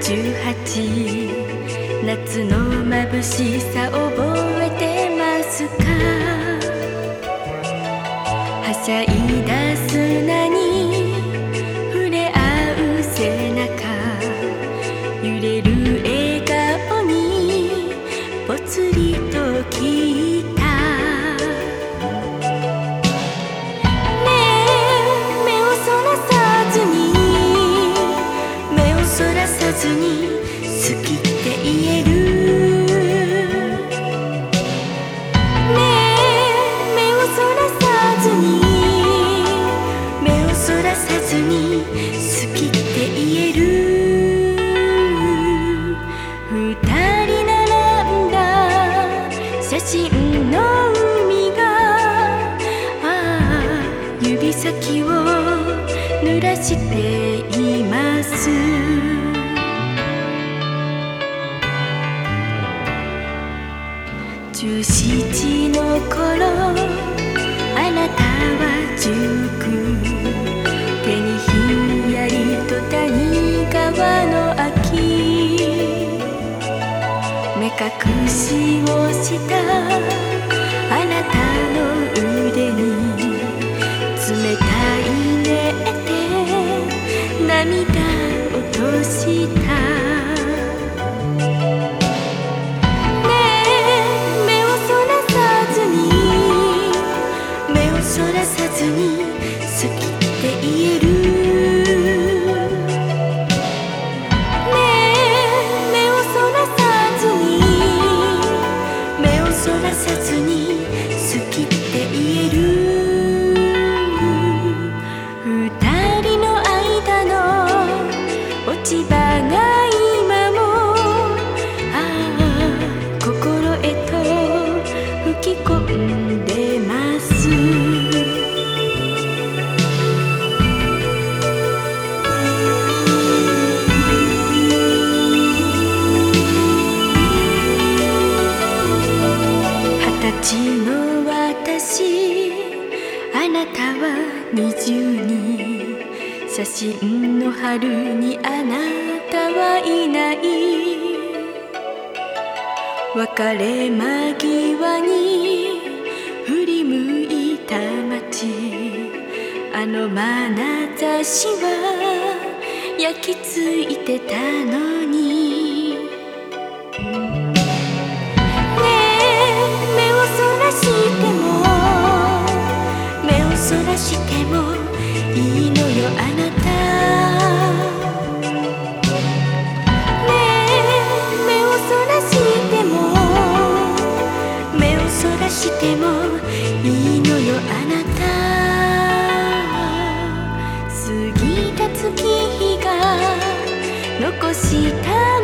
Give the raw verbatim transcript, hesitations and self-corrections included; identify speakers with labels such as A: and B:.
A: じゅうはち、夏の眩しさ覚えてますか？はしゃいだ砂に触れ合う背中、揺れる笑顔にぽつりと聞いた。ねえ、目をそらさずに目をそらさずに好きって言える？ねえ、目をそらさずに目をそらさずに好きって言える？二人並んだ写真の海が、ああ指先を濡らしています。十七の頃、あなたはじゅうく、手にひんやりと谷川の秋、目隠しをしたあなたの腕に冷たいねって涙落とした。そらさずに好きって言える？ねえ、目をそらさずに目をそらさずに好きって言える？二人の間の落ち葉が今も、ああ心へと吹き込んでます。二十歳の私、あなたは二十に、写真の春にあなたはいない。別れ間際に振り向いた街、あの眼差しは焼き付いてたのに。そらしてもいいのよあなた。ねえ、目をそらしても目をそらしてもいいのよあなた。過ぎた月日が残した